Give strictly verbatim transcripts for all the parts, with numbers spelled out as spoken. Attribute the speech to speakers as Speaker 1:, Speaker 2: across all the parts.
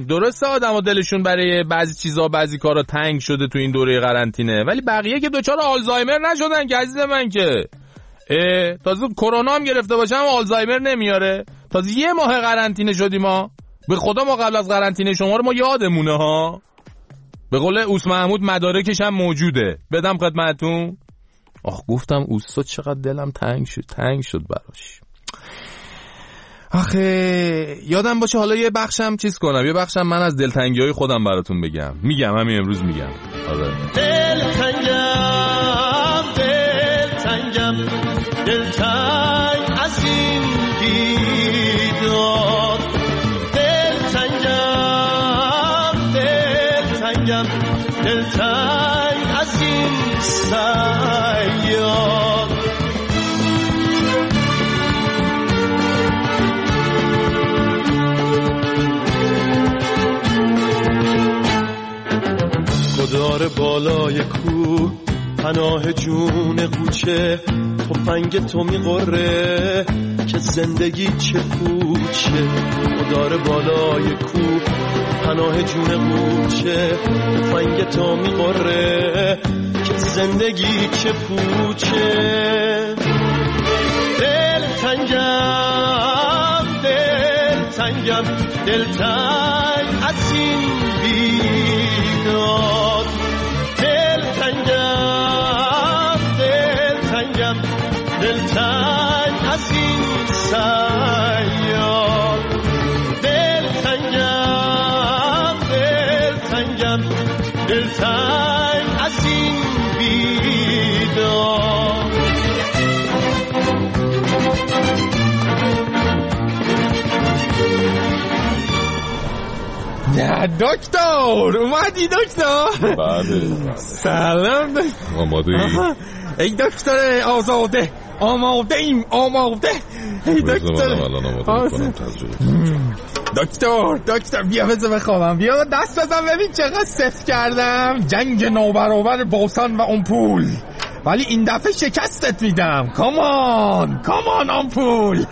Speaker 1: درسته آدم و دلشون برای بعضی چیزا بعضی کارا تنگ شده تو این دوره قرنطینه، ولی بقیه که دچار آلزایمر نشدن که عزیز من که. اه تازه کرونا هم گرفته باشم آلزایمر نمیاره. تازه یه ماه قرنطینه شدیم ما. به خدا ما قبل از قرنطینه شما رو ما یادمونه ها. به قول اوس محمود مدارکش هم موجوده. بدم خدمتتون. آخ گفتم اوستا چقدر دلم تنگ شد تنگ شد براش. آخه یادم باشه حالا یه بخشم چیز کنم، یه بخشم من از دلتنگی‌های خودم براتون بگم. میگم همین امروز میگم. آره دلتنگم دلتنگم دلتنگ از این دیدار، دلتنگم دلتنگم دلتنگ از این سیار. گدار بالای کوه پناه جون قوچه، تفنگ تو میقره که زندگی چه پوچه. گدار بالای کوه پناه جون قوچه، تفنگ تو میقره که زندگی چه پوچه. دلتنگم دلتنگم دلتنگ از این بیداد، دلتنگم دلتنگم دلتنگ از این سیار، دلتنگم دلتنگم دلتنگ از این بیداد.
Speaker 2: نه دکتر اومدی دکتر؟
Speaker 1: بله
Speaker 2: سلام دکتر.
Speaker 1: آماده ای؟
Speaker 2: ای دکتر آزاده آماده ایم آماده. ای دکتر دکتر دکتر بیا بذار بخوابم، بیا دست بزن ببین چقدر صفر کردم. جنگ نوبرابر بوسان و امپول، ولی این دفعه شکستت میدم. کامان کامان آمپول.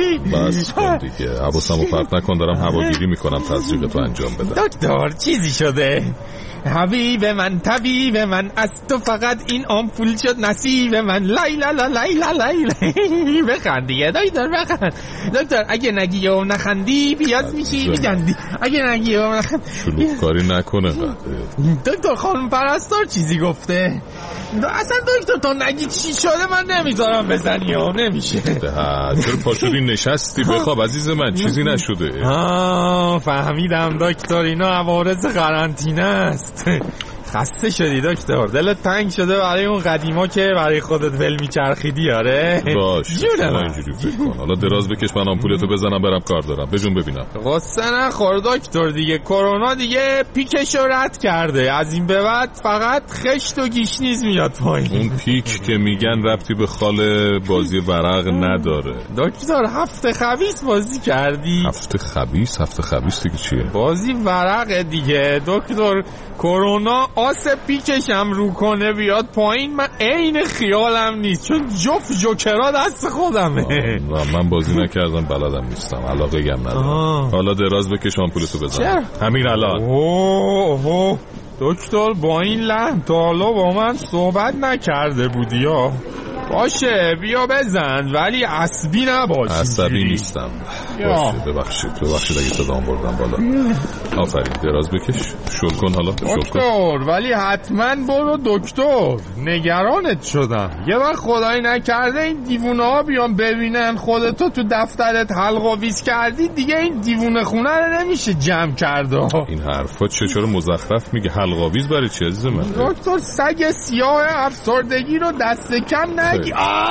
Speaker 1: بس کن دیگه، حواسمو پرت نکن، دارم هواگیری میکنم تزریقتو انجام بدم.
Speaker 2: دکتر چیزی شده؟ حبیب من طبیب من، از تو فقط این آمپول شد نصیب من. لای لا لا لای لا لای. بخند دیگه دکتر بخند. دکتر اگه نگی و نخندی پیاز میشی میگندی. اگه نگی و نخندی
Speaker 1: شلوغ کاری نکنه.
Speaker 2: دکتر خانم پرستار چیزی گفته؟ اصلا دکتر تو نگی چی شده من نمیذارم بزنی ها. نمیشه.
Speaker 1: چرا پاشوری نشستی بخواب عزیز من، چیزی نشده.
Speaker 2: آه فهمیدم دکتر، اینا عوارض قرنطینه است. خسته شدی دکتر؟ دلت تنگ شده برای اون قدیما که برای خودت ول میچرخیدی؟ آره
Speaker 1: باش اینجوری فکر کن. حالا دراز بکش من آمپولتو بزنم برم کار دارم. بجون ببینم.
Speaker 2: قصه نخور دکتر دیگه، کرونا دیگه پیکشو رد کرده. از این به بعد فقط خشت و گیشنیز میاد پایین.
Speaker 1: اون پیک که میگن ربطی به خال بازی ورق نداره.
Speaker 2: دکتر هفته خبیث بازی کردی؟
Speaker 1: هفته خبیث؟ هفته خبیث دیگه چیه؟
Speaker 2: بازی ورق دیگه دکتر. کرونا آس پیکشم رو کنه بیاد پایین، من عین خیالم نیست، چون جفت جوکرها دست خودمه.
Speaker 1: من بازی نکردم بلدم نیستم، علاقه گم ندارم. حالا دراز بکش آمپولتو بزن همین الان.
Speaker 2: اوه اوه دکتر با این لحن تا حالا با من صحبت نکرده بودی یا؟ باشه بیا بزن ولی عصبی نباش.
Speaker 1: عصبی نیستم. باشه ببخشید ببخشید اگه صدام بردم بالا. آفرین دراز بکش. شل کن حالا.
Speaker 2: دکتر ولی حتما برو دکتر، نگرانت شدم. یه وقت خدایی نکرده این دیوونه ها بیان ببینن خودتو تو دفترت حلق و ویز کردی، دیگه این دیوونه خونه رو نمیشه جمع کرده.
Speaker 1: این حرفا چرا مزخرف میگه؟ حلق و ویز برای چی عزیز من؟
Speaker 2: دکتر سگ سیاه افسردگی رو دست کم نگی.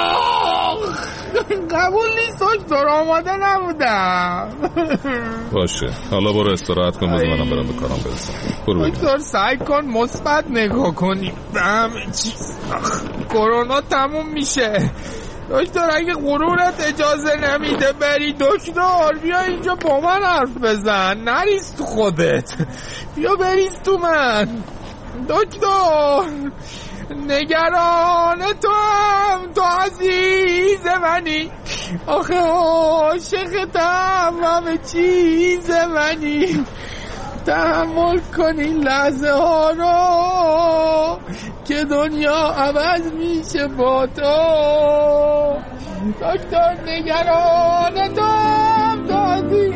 Speaker 2: آه قبول نیست دکتر، آماده نبودم.
Speaker 1: باشه حالا برو استراحت کن، بذار منم برم به کارم برسم. برو
Speaker 2: دکتر سعی کن مثبت نگاه کنی به همه چیز. کرونا تموم میشه دکتر، اگه غرورت اجازه نمیده بری دکتر بیا اینجا با من حرف بزن، نریز تو خودت، بیا بریز تو من دکتر. نگران تو هم، تو عزیز منی، آخه عاشقتم همه چیز منی. تحمل کن این لحظه ها رو که دنیا عوض میشه با تو. دکتر نگرانتم دادی.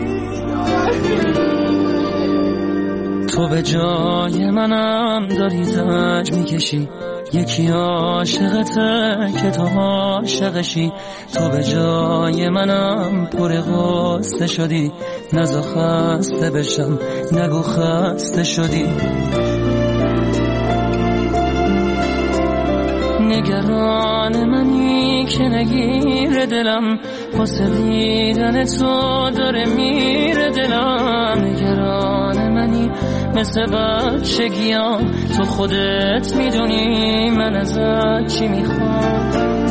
Speaker 3: تو به جای منم داری زج میکشی، یکی عاشقته که تو عاشقشی. تو به جای منم پر غصه شدی، نزا خسته بشم نگو خسته شدی. نگران منی که نگیر دلم، واسه دیدن تو داره میره دلم. نگران منی مثل بچگیام، تو خودت میدونی من ازت چی میخوام.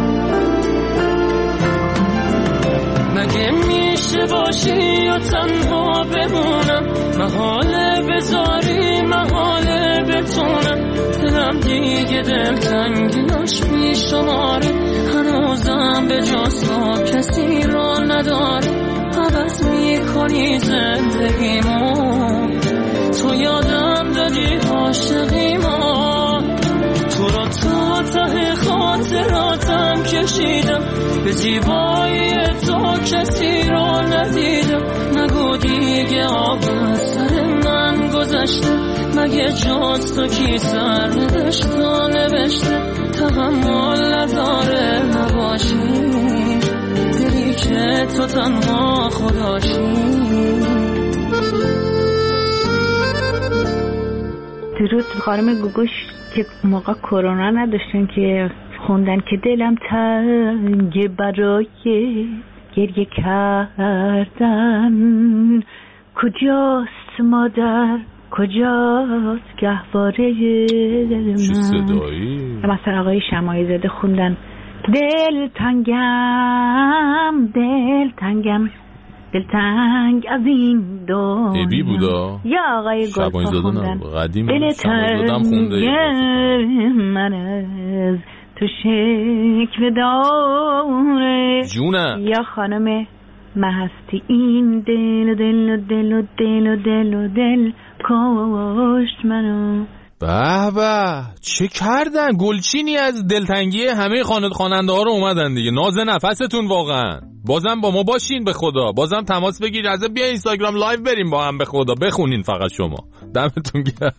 Speaker 3: مگه میشه باشی یا تنها بمونم، محاله بذاری محاله بتونم. دلم دیگه دل تنگیناش بی شماره، هنوزم به جز تو کسی را نداره. عوض میکنی زندگیمون، تو یادم دادی عاشقیمون. تو رو تا ته خاطراتم کشیدم، به زیبایی تو کسی را ندیدم. نگو دیگه آب سر من گذشته، مگه جز تو کی سر نوشت و نوشته. تحمل نداره نباشی، دلی که تو تنها خداشی.
Speaker 4: درود خانم گوگوش که موقع کرونا نداشتن که خوندن که دلم تنگ برای گریه کردن. کجاست مادر کجاست گهواره من؟
Speaker 1: چه صدایی؟
Speaker 4: مثلا آقای شماعی زاده خوندن دل تنگم دل تنگم دل تنگ از این دنیا.
Speaker 1: ابی بودا
Speaker 4: یا آقای گلپا خوندن
Speaker 1: قدیم
Speaker 4: دل تنگ من از تو شکل داره.
Speaker 1: جونه
Speaker 4: یا خانم محستی این دل و دل و دل و دل و دل و دل کشت منو.
Speaker 1: به به چه کردن؟ گلچینی از دلتنگی همه خواننده ها رو اومدن دیگه. ناز نفستون واقعا. بازم با ما باشین به خدا، بازم تماس بگیر، از بیا اینستاگرام لایو بریم با هم به خدا، بخونین فقط شما. دمتون گرم.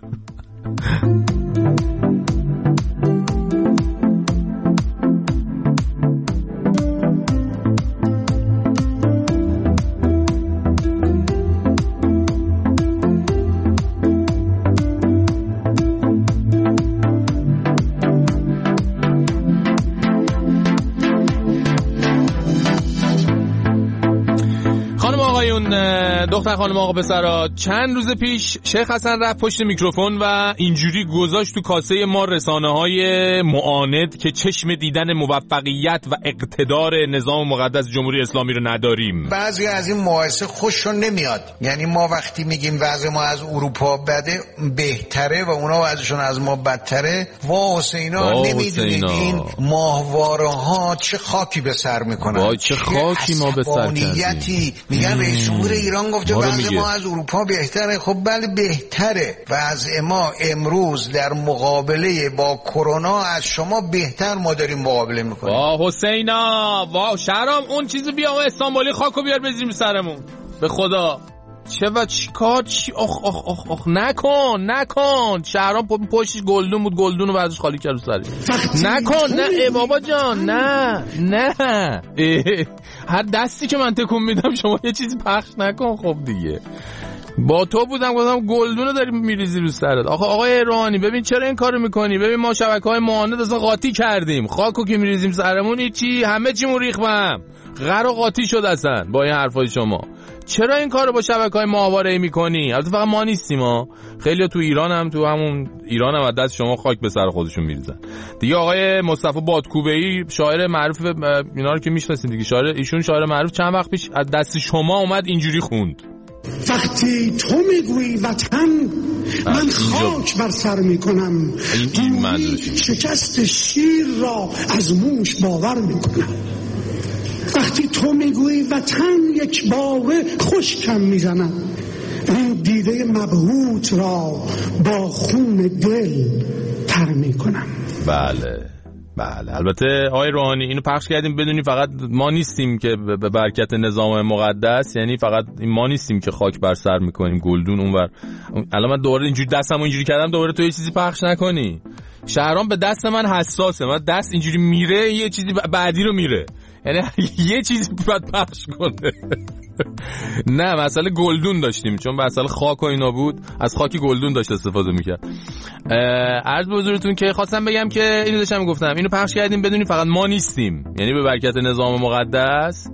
Speaker 1: دختر خانم آقا پسرا، چند روز پیش شیخ حسن رفت پشت میکروفون و اینجوری گذاشت تو کاسه ما رسانه‌های معاند که چشم دیدن موفقیت و اقتدار نظام مقدس جمهوری اسلامی رو نداریم.
Speaker 5: بعضی از این مقایسه خوششون نمیاد. یعنی ما وقتی میگیم وضع ما از اروپا بده بهتره و اونا وضعشون از ما بدتره، وا حسینا نمیدونید این ماهواره ها چه خاکی به سر میکنن.
Speaker 1: وای چه خاکی ما به سر کردیم.
Speaker 5: میگن رئیس جمهور ایران گفته وضع ما از اروپا بهتره. خب بله بهتره. وضع ما امروز در مقابله با کرونا از شما بهتر ما داریم مقابله میکنیم.
Speaker 1: واه حسینا، واه شهرام، اون چیزو بیا و استانبولی خاکو بیار بزنیم سرمون به خدا. چه و چی کار چی آخ آخ آخ آخ نکن نکن. شهرام پشتش گلدون بود، گلدون رو ازش خالی کرد رو سری. نکن نه ای بابا جان، نه نه هر دستی که من تکون میدم شما یه چیزی پخش نکن. خب دیگه با تو بودم گفتم گلدون رو داری میریزی رو سرت. آخه آقای روحانی ببین چرا این کارو میکنی؟ ببین ما شبکه‌های معاند اصلا قاطی کردیم، خاکو که میریزیم سرمون چی همه چیمون ریختم غر و قاطی شد اصلا با این حرفای شما. چرا این کارو با شبکه‌های ماهواره‌ای میکنی؟ البته فقط ما نیستیم ها، خیلی تو ایران هم تو همون ایران هم از دست شما خاک به سر خودشون میریزن دیگه. آقای مصطفی بادکوبه‌ای شاعر معروف اینا رو که میشناسین دیگه، شاعر ایشون شاعر معروف چند وقت پیش از دست شما اومد اینجوری خوند:
Speaker 6: وقتی تو میگویی وطن من خاک بر سر میکنم، گویی شکست شیر را از موش باور میکنم. وقتی تو میگویی وطن یک باره خشکم میزنم، این دیده مبهوت را با خون دل تر میکنم.
Speaker 1: بله بله، البته آقای روحانی اینو پخش کردیم بدونی فقط ما نیستیم که به برکت نظام مقدس، یعنی فقط ما نیستیم که خاک بر سر میکنیم گلدون اونور. الان من دوباره اینجوری دستمو اینجوری کردم دوباره تو یه چیزی پخش نکنی. شهرام به دست من حساسه، من دست اینجوری میره یه چیزی بعدی رو میره، یعنی یه چیزی باید پخش کنه. نه مسئله گلدون داشتیم، چون مسئله خاک و اینا بود، از خاکی گلدون داشت استفاده میکرد. عرض به حضورتون که خواستم بگم که اینو داشتم میگفتم اینو پخش کردیم بدونی فقط ما نیستیم، یعنی به برکت نظام مقدس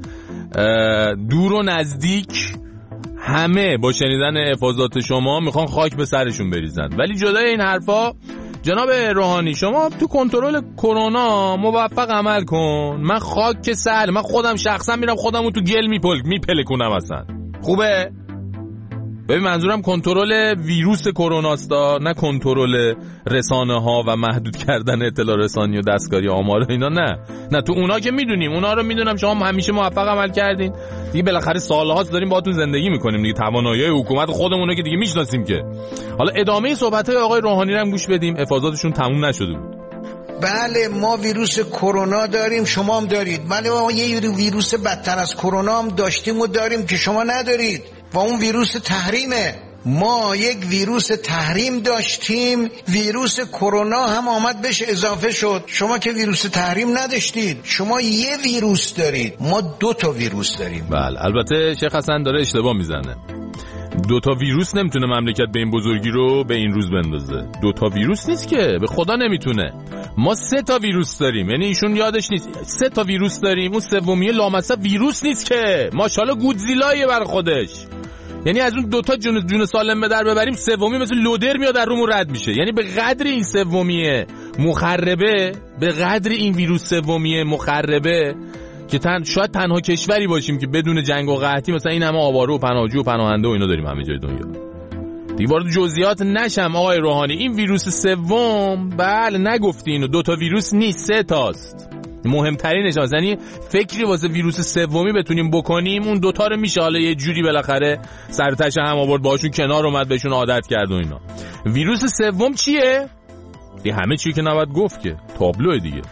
Speaker 1: دور و نزدیک همه با شنیدن افاضات شما میخوان خاک به سرشون بریزن. ولی جدای این حرفا جناب روحانی شما تو کنترل کرونا موفق عمل کن. من خاک که سهل، من خودم شخصا میرم خودمو تو گل میپل میپلکونم اصلا. خوبه؟ ببین منظورم کنترل ویروس کروناستا، نه کنترل رسانه ها و محدود کردن اطلاع رسانی و دستکاری آمار اینا. نه نه تو اونا که میدونیم، اونا رو میدونم شما همیشه موفق عمل کردین دیگه، بالاخره سالهاست داریم باهاتون زندگی میکنیم دیگه، توانایی حکومت خودمونه که دیگه میشناسیم که. حالا ادامه صحبت‌های آقای روحانی رو هم گوش بدیم، افاضاتشون تموم نشده بود.
Speaker 5: بله ما ویروس کرونا داریم، شما هم دارید. بله ما یه ویروس بدتر از کرونا هم داشتیم و داریم که شما ندارید، و اون ویروس تحریمه. ما یک ویروس تحریم داشتیم، ویروس کرونا هم آمد بهش اضافه شد. شما که ویروس تحریم نداشتید، شما یه ویروس دارید، ما دو تا ویروس داریم.
Speaker 1: بله البته شیخ حسن داره اشتباه میزنه. دو تا ویروس نمیتونه مملکت به این بزرگی رو به این روز بندازه. دو تا ویروس نیست که، به خدا نمیتونه. ما سه تا ویروس داریم، یعنی ایشون یادش نیست سه تا ویروس داریم. اون سومیه لامصب ویروس نیست که، ماشاءالله گودزیلایه برای خودش. یعنی از اون دوتا جون جون سالم به در ببریم، سومی مثل لودر میاد در رومون رد میشه. یعنی به قدر این سومیه مخربه، به قدر این ویروس سومیه مخربه که تن شاید تنها کشوری باشیم که بدون جنگ و قحطی مثلا این همه آواره و پناهجو و پناهنده و اینا داریم همه جای دنیا. دیگه وارد جزئیات نشم آقای روحانی. این ویروس سوم بله نگفتی اینو، دو تا ویروس نیست، سه تاست. مهمترینش یعنی فکری واسه ویروس سومی بتونیم بکنیم اون دوتا رو میشه حالا یه جوری بالاخره سرتش هم آورد باشون کنار اومد بهشون عادت کرد و اینا. ویروس سوم چیه؟ دیگه همه چی که نباید گفت که تابلوه دیگه.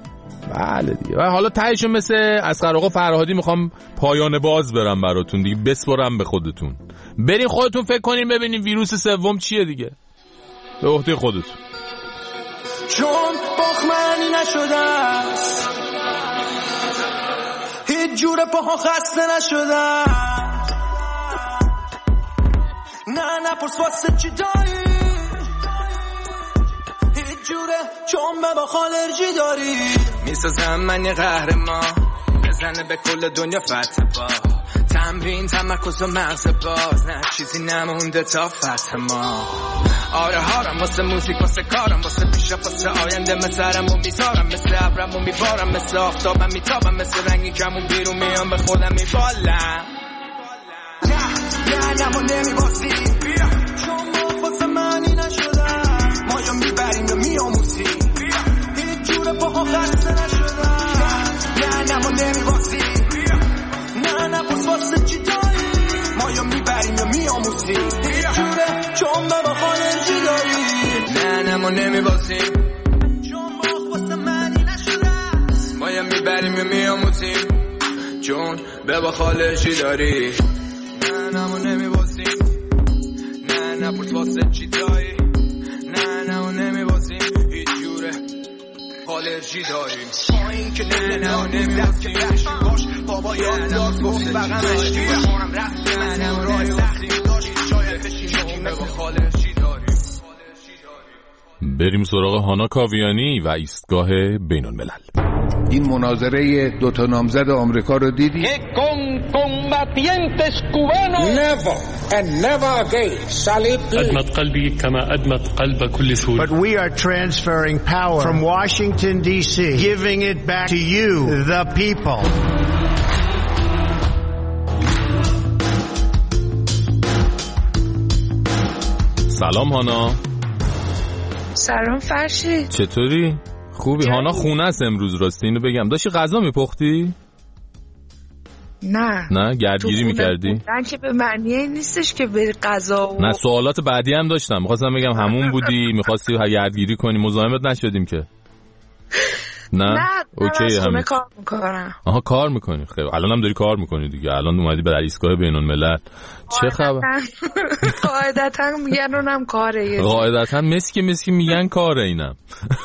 Speaker 1: بله دیگه. و حالا تهش مثل اصغر آقا فرهادی میخوام پایان باز برم براتون دیگه، بسپرم به خودتون، برین خودتون فکر کنین ببینین ویروس سوم چیه دیگه، به عهده خودتون.
Speaker 7: چون باخمنی نشده است، هیچ جور پاها خسته نشده، نه نپرس واسه چی داری، هیچ جوره چون به با خالرجی داری. میسازم من یه قهرمان، بزنه به کل دنیا فتح با تمرین تمرکز و مغز باز، نه چیزی نمونده تا فتح ما. آره هارم واسه موزیک واسه کارم، واسه پیشا واسه آینده مسرم و میذارم، مثل ابرم و میبارم، مثل آفتابم میتابم، مثل رنگی کمون بیرون میام به خودم میبالم. نه نه نمو نمیبازی چون ما واسه معنی نشده، ما یا میبریم یا میاموزی، هیچ جور پاها خسته نشده. نه نمو نمیبازی، نه نپرس واسه چی داری، ما یا میبریم یا میاموزی، هیچ جوره چون به با خالرجی داری. نه نمو نمیبازیم چون باخ واسه معنی نشده، ما یا میبریم یا میاموزیم چون به با خالرجی داری. نه نمو نمیبازیم، نه نپرس واسه چی داری، نه نمو نمیبازیم هیچ جوره آلرژی داریم. با این که نمو نمیبازیم باش بابا یاد داد گفت بغمش کی بخورم رفت من راه سختی داشت شاید بشین با خالرژی داریم.
Speaker 1: بریم سراغ هانا کاویانی و ایستگاه بین الملل.
Speaker 8: این مناظره دوتا نامزد آمریکا رو دیدی؟
Speaker 6: Never and never again shall it be.
Speaker 9: أدمت قلبي كما أدمت قلب كل سوري.
Speaker 10: But we are transferring power from Washington D C, giving it back to you, the people.
Speaker 1: سلام هانا.
Speaker 11: سلام فرشید.
Speaker 1: چطوری؟ خوبی؟ هانا خونه است امروز راستی اینو بگم. داشتی غذا میپختی؟
Speaker 11: نه
Speaker 1: نه گردگیری میکردی؟
Speaker 11: نه که به معنی این نیستش که بری غذا و...
Speaker 1: نه سوالات بعدی هم داشتم، میخواستم بگم همون بودی میخواستی گردگیری کنی، مزاحمت نشدیم که. نه
Speaker 11: نه
Speaker 1: اوکی
Speaker 11: همه کار میکنم.
Speaker 1: آها کار میکنی، خیلی الان هم داری کار میکنی دیگه، الان اومدی به ایستگاه بین الملل. چه خبر؟
Speaker 11: قاعدتا میگن اونم کاره،
Speaker 1: قاعدتا مسکی مسکی میگن کاره اینم.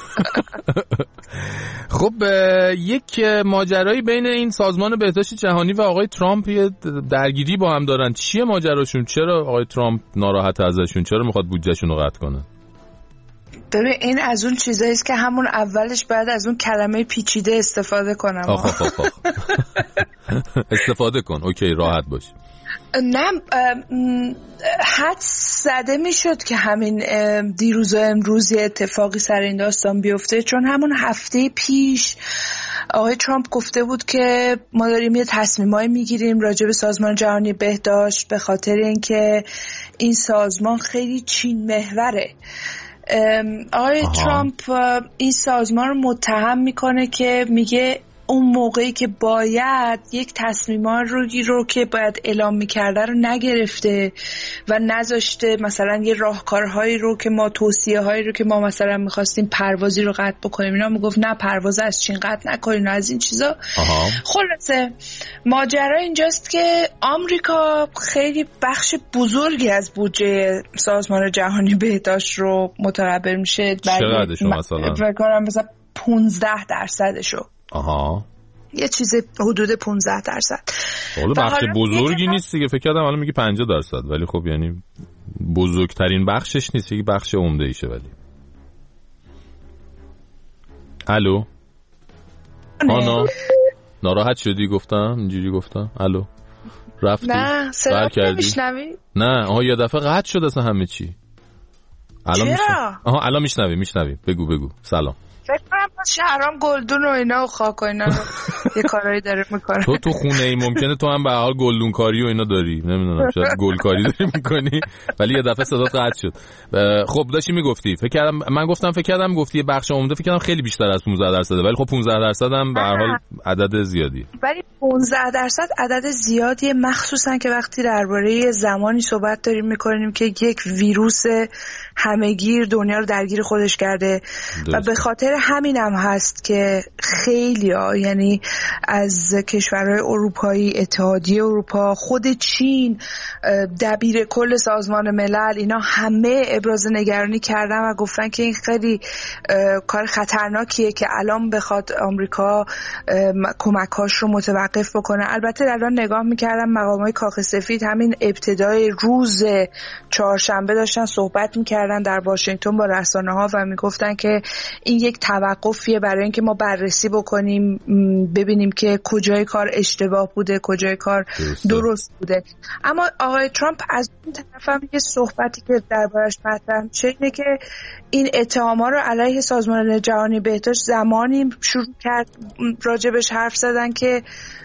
Speaker 1: خب یک ماجرایی بین این سازمان بهداشت جهانی و آقای ترامپ یه درگیری با هم دارن، چیه ماجراشون؟ چرا آقای ترامپ ناراحت ازشون؟ چرا میخواد بودجهشون رو قطع کنه؟
Speaker 11: ببین این از اون چیزایی است که همون اولش بعد از اون کلمه پیچیده استفاده کنم.
Speaker 1: آخ آخ آخ آخ. استفاده کن، اوکی راحت باش.
Speaker 11: نه حد زده میشد که همین دیروز و امروز یه اتفاقی سر این داستان بیفته، چون همون هفته پیش آقای ترامپ گفته بود که ما داریم یه تصمیمایی میگیریم راجع به سازمان جهانی بهداشت به خاطر اینکه این سازمان خیلی چین محوره. آقای آها. ترامپ این سازمان رو متهم میکنه که میگه اون موقعی که باید یک تصمیمان رو رو که باید اعلام میکرده رو نگرفته و نذاشته، مثلا یه راهکارهایی رو که ما توصیه هایی رو که ما مثلا میخواستیم پروازی رو قطع بکنیم اینا میگفت نه پرواز از چین قطع نکنین از این چیزا. خلاصه ماجرا اینجاست که آمریکا خیلی بخش بزرگی از بودجه سازمان جهانی بهداشت رو متقبل میشه.
Speaker 1: چقدرشو مثلا؟
Speaker 11: فکر کنم مثلا پانزده درصدشو.
Speaker 1: آها
Speaker 11: یه چیز حدود پانزده درصد.
Speaker 1: حالا بخش بزرگی نیست دیگه، فکر کردم الان میگی پنجاه درصد، ولی خب یعنی بزرگترین بخشش نیست، یکی بخش عمده ایشه. ولی الو آنا ناراحت شدی گفتم اینجوری گفتم الو رفتی؟
Speaker 11: نه صدا نمیشنوی؟
Speaker 1: نه آها یه دفعه قطع شد اصلا همه چی.
Speaker 11: الان چرا؟
Speaker 1: آها الان میشنوی میشنوی بگو بگو. سلام.
Speaker 11: فکر کنم شهرام گلدون و اینا و خاک و اینا رو یه کارایی داره میکنه.
Speaker 1: تو تو خونه ای ممکنه تو هم به حال گلدون کاری و اینا داری، نمیدونم شاید گل کاری داری میکنی، ولی یه دفعه صدات قطع شد. خب داشتی میگفتی، فکر کردم من گفتم فکر کردم گفتی بخش عمده، فکر کردم خیلی بیشتر از پانزده درصد، ولی خب پانزده درصد هم به هر حال عدد زیادی.
Speaker 11: ولی پانزده درصد عدد زیادیه، مخصوصا که وقتی درباره زمانی صحبت داریم میکنیم که یک ویروس همه‌گیر دنیا رو درگیر خودش کرده و به خاطر همین هم هست که خیلی ها یعنی از کشورهای اروپایی، اتحادیه اروپا، خود چین، دبیر کل سازمان ملل، اینا همه ابراز نگرانی کردن و گفتن که این خیلی کار خطرناکیه که الان بخواد آمریکا کمکاش رو متوقف بکنه. البته الان نگاه میکردم مقامات کاخ سفید همین ابتدای روز چهارشنبه داشتن صحبت میکردن در واشنگتن با رسانه ها و میگفتن که این یک توقفیه برای اینکه ما بررسی بکنیم ببینیم که کجای کار اشتباه بوده کجای کار درست, درست بوده. اما آقای ترامپ از اون طرف هم یه صحبتی که دربارش مطرح میشه اینه که این اتهام‌ها رو علیه سازمان جهانی بهداشت زمانی شروع کرد راجبش حرف زدن که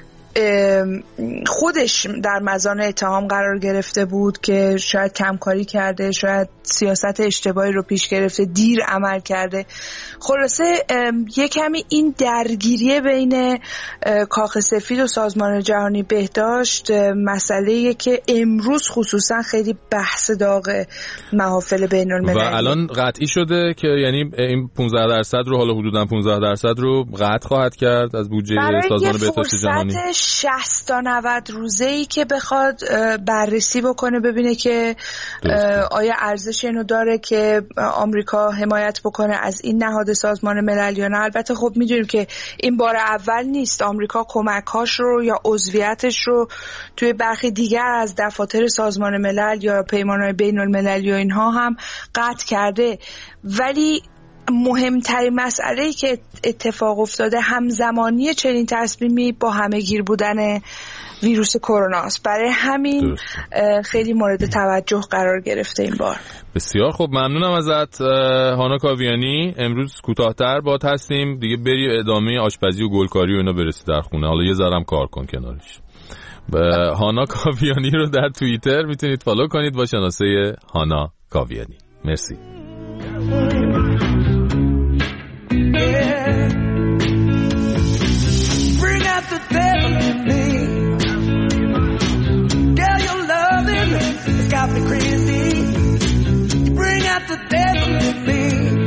Speaker 11: خودش در مزان اتهام قرار گرفته بود که شاید کمکاری کرده، شاید سیاست اشتباهی رو پیش گرفته، دیر عمل کرده. خلاصه یه کمی این درگیری بین کاخ سفید و سازمان جهانی بهداشت مسئله‌ایه که امروز خصوصا خیلی بحث داغ محافل بین المللی
Speaker 1: و الان قطعی شده که یعنی این پانزده درصد رو حالا حدوداً پانزده درصد رو قطع خواهد کرد از بودجه سازمان بهداشت جهانی.
Speaker 11: شصت تا نود روزه‌ای که بخواد بررسی بکنه ببینه که آیا ارزش اینو داره که آمریکا حمایت بکنه از این نهاد سازمان ملل یا نه. البته خب میدونیم که این بار اول نیست، آمریکا کمک‌هاش رو یا عضویتش رو توی برخی دیگر از دفاتر سازمان ملل یا پیمان‌های بین‌المللی و اینها هم قطع کرده. ولی مهمترین مسئله‌ای که اتفاق افتاده همزمانی چنین تصمیمی با همه‌گیر بودن ویروس کرونا است. برای همین خیلی مورد توجه قرار گرفته این بار.
Speaker 1: بسیار خوب، ممنونم ازت هانا کاویانی. امروز کوتاه‌تر بات هستیم دیگه، بری ادامه آشپزی و گلکاری و اینا برسی در خونه، حالا یه ذرم کار کن کنارش. هانا کاویانی رو در توییتر میتونید فالو کنید با شناسه هانا کاویانی. مرسی.
Speaker 12: Yeah. Bring out the devil in me. out the devil in me.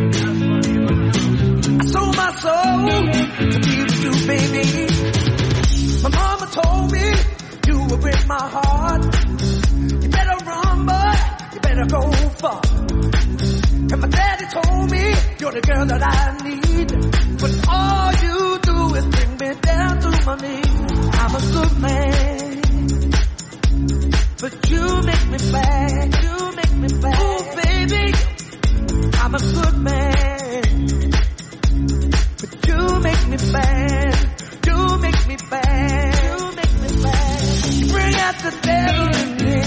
Speaker 12: I sold my soul to be with you, baby. My mama told me you would break my heart. You better run, boy, you better go far. And my daddy told me you're the girl that I need. But all you do is bring me down to my knees. I'm a good man, but you make me bad. You make me bad. Oh, baby, I'm a good man, but you make me bad. You make me bad. You make me bad. Bring out the devil in me.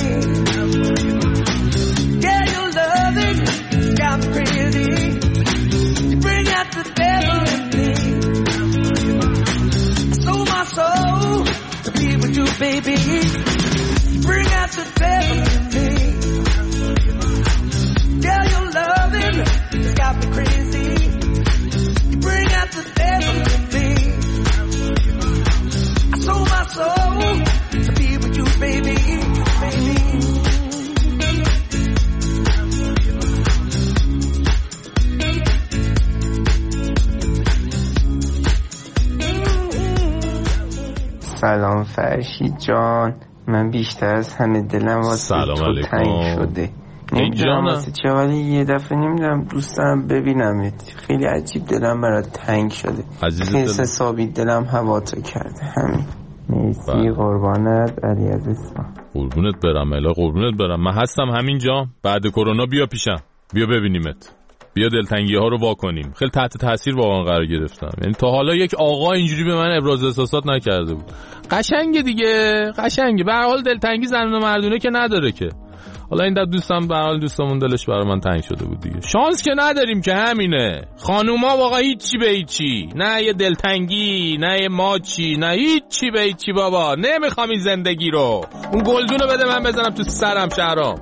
Speaker 12: Yeah, your loving got me crazy. You bring out the devil in me. I sold my soul to be with you, baby. You bring out the devil in me. Yeah, your loving got me crazy. You bring out the devil in me. I sold my soul to be with you, baby, baby.
Speaker 13: سلام فرشید جان، من بیشتر از همه دلم واسه تو تنگ شده. نمیدونم واسه چه، ولی یه دفعه نمیدونم دوستم ببینمت. خیلی عجیب دلم برات تنگ شده. حس حسابی دلم هوا تو کرده. همین. مرسی. قربانت علی عزیزم.
Speaker 1: قربونت برم الا، قربونت برم. من هستم همینجا. بعد کرونا بیا پیشم، بیا ببینیمت، بیا دلتنگی ها رو وا کنیم. خیلی تحت تاثیر واقعا قرار گرفتم. یعنی تا حالا یک آقا اینجوری به من ابراز احساسات نکرده بود. قشنگه دیگه، قشنگه. به هر حال دلتنگی زنونه و مردونه که نداره که. حالا این دفعه دوستم به هر حال دوستمون دلش برای من تنگ شده بود دیگه. شانس که نداریم که همینه. خانوما واقعا هیچی به هیچی. نه یه دلتنگی، نه یه ماچی، نه هیچی به هیچی بابا. نمیخوام این زندگی رو. اون گلدونو بده من بزنم تو سرم شهرام.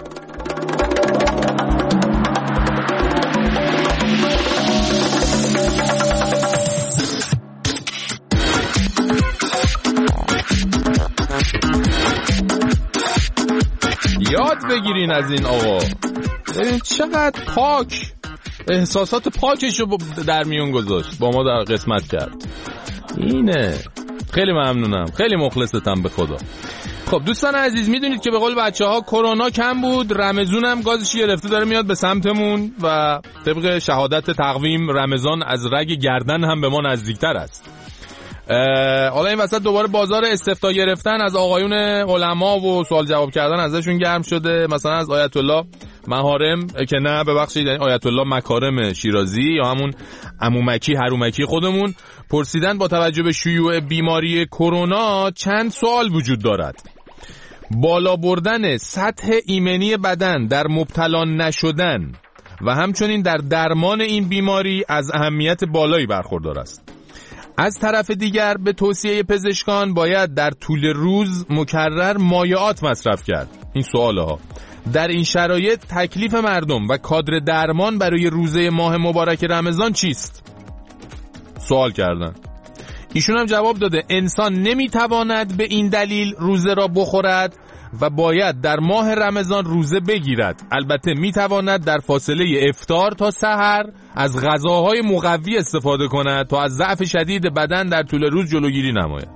Speaker 1: یاد بگیرین از این آقا. ببین چقدر پاک، احساسات پاکشو در میون گذاشت، با ما در قسمت کرد. اینه. خیلی ممنونم، خیلی مخلصتم به خدا. خب دوستان عزیز، میدونید که به قول بچه ها کرونا کم بود، رمضان هم گازش گرفته داره میاد به سمتمون و طبق شهادت تقویم رمضان از رگ گردن هم به ما نزدیکتر است. حالا این وسط دوباره بازار استفتاء گرفتن از آقایون علما و سوال جواب کردن ازشون گرم شده. مثلا از آیت الله محارم که نه ببخشید یعنی آیت الله مکارم شیرازی یا همون عمومکی هرومکی خودمون پرسیدن با توجه به شیوع بیماری کرونا چند سوال وجود دارد. بالا بردن سطح ایمنی بدن در مبتلا نشدن و همچنین در درمان این بیماری از اهمیت بالایی برخوردار است. از طرف دیگر به توصیه پزشکان باید در طول روز مکرر مایعات مصرف کرد. این سواله ها. در این شرایط تکلیف مردم و کادر درمان برای روزه ماه مبارک رمضان چیست؟ سوال کردن. ایشون هم جواب داده انسان نمیتواند به این دلیل روزه را بخورد و باید در ماه رمضان روزه بگیرد. البته میتواند در فاصله افطار تا سحر از غذاهای مقوی استفاده کند تا از ضعف شدید بدن در طول روز جلوگیری نماید.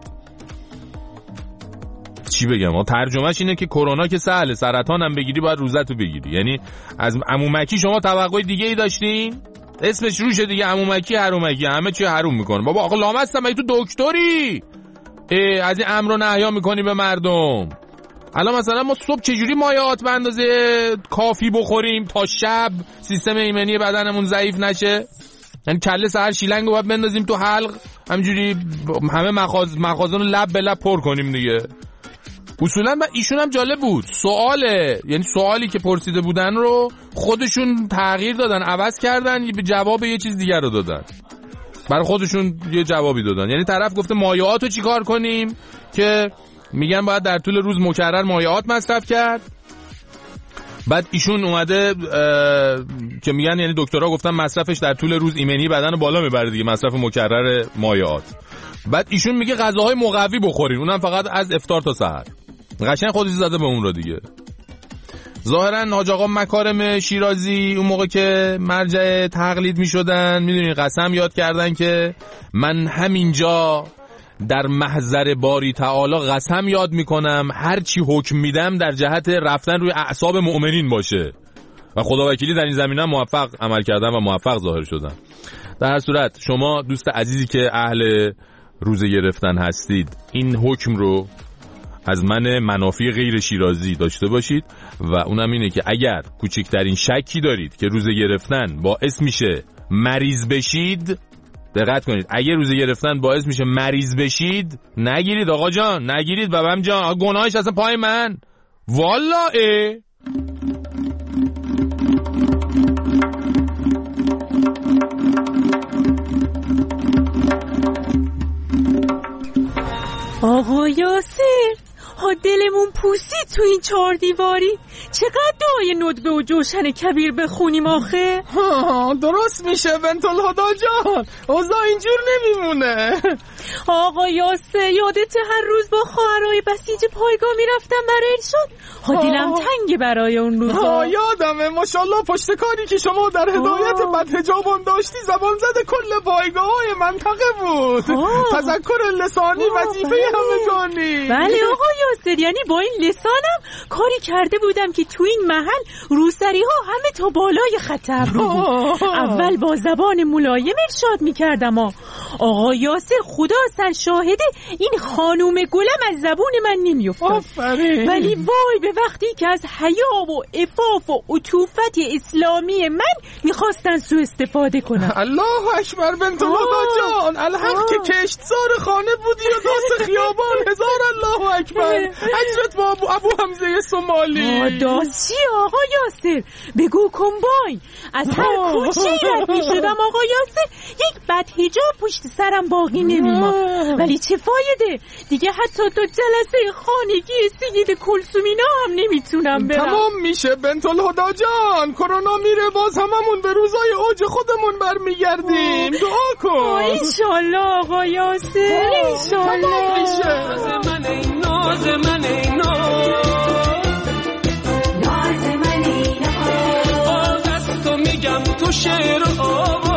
Speaker 1: چی بگم؟ ترجمهش اینه که کرونا که سهله، سرطان هم بگیری باید روزتو بگیری. یعنی از عمومکی شما توقع دیگه ای داشتین؟ اسمش روشه دیگه، عمومکی هرومکی، همه چی حروم میکنه. بابا آقا لامستم مگه تو دکتری؟ از این امر و نهیا میکنی به مردم. الان مثلا ما صبح چجوری مایعات به اندازه کافی بخوریم تا شب سیستم ایمنی بدنمون ضعیف نشه؟ یعنی کله سحر شیلنگو باید بندازیم تو حلق همینجوری همه مخاز مخازن رو لب به لب پر کنیم دیگه. اصولا ایشون هم جالب بود، سواله یعنی سوالی که پرسیده بودن رو خودشون تغییر دادن، عوض کردن، به جواب یه چیز دیگر رو دادن، برای خودشون یه جوابی دادن. یعنی طرف گفته مایعات رو چی کار کنیم که میگن باید در طول روز مکرر مایعات مصرف کرد. بعد ایشون اومده که میگن یعنی دکترها گفتن مصرفش در طول روز ایمنی بدن رو بالا میبره دیگه، مصرف مکرر مایعات. بعد ایشون میگه غذاهای مقوی بخورین، اونم فقط از افطار تا سحر. قشنگ خودش زده به اون رو دیگه. ظاهرا حاج آقا مکارم شیرازی اون موقع که مرجع تقلید می شدن میدونی قسم یاد کردن که من همینجا در محضر باری تعالی قسم یاد میکنم هر چی حکم میدم در جهت رفتن روی اعصاب مؤمنین باشه و خداوکیلی در این زمینه موفق عمل کردن و موفق ظاهر شدن. در هر صورت شما دوست عزیزی که اهل روزه گرفتن هستید این حکم رو از من منافی غیر شیرازی داشته باشید و اونم اینه که اگر کوچکترین شکی دارید که روزه گرفتن باعث میشه مریض بشید، دقت کنید، اگه روزه گرفتن باعث میشه مریض بشید نگیرید آقا جان، نگیرید بابام جان، گناهش اصلا پای من والا. اه
Speaker 14: آقا یاسر، ها دلمون پوسید تو این چهار دیواری. چقدر دعای ندبه و جوشن کبیر بخونیم آخه؟
Speaker 2: ها درست میشه بنت الهدا جان، اوضاع اینجور نمیمونه.
Speaker 14: آقا یاسر یادت هر روز با خواهرای بسیج پایگاه میرفتم برای ارشاد؟ ها دلم تنگه برای اون روزا.
Speaker 2: ها یادمه، ماشاءالله پشت کاری که شما در هدایت بدحجابان داشتی زبان زد کل پایگاه های منطقه بود. تذکر لسانی وظیفه همگانی.
Speaker 14: بله آقا یاسر، یعنی با این لسانم کاری کرده بودم که تو این محل روسری ها همه تا بالای خطر رو بود. اول با زبان ملایم ارشاد میکردم. آقا یاسر خدا اصلا شاهده این خانوم گلم از زبون من نمیافتاد، ولی وای به وقتی که از حیا و عفاف و عطوفت اسلامی من میخواستن سوء استفاده کنن.
Speaker 2: الله اکبر بنت الهدا جان، الحق که کشتزار خانه بودی و داست خیابان، هزار الله اکبر. اجرت با ابو, ابو حمزه سومالی.
Speaker 14: داست چی آقا یاسر؟ بگو کمبای از هر کوچه رد میشدم آقا یاسر یک بد حجاب پشت سرم باقی نمیماند. ولی چه فایده دیگه، حتی تو جلسه خانگی سید کلثومینا هم نمیتونم برم.
Speaker 2: تمام میشه بنت الهدا جان، کرونا میره باز هممون به روزای اوج خودمون برمیگردیم. دعا کن
Speaker 14: انشالله آقا یاسر، انشالله.
Speaker 3: ناز من ای ناز من ای ناز، ناز من ای ناز، آواز تو میگم تو شعر و آواز،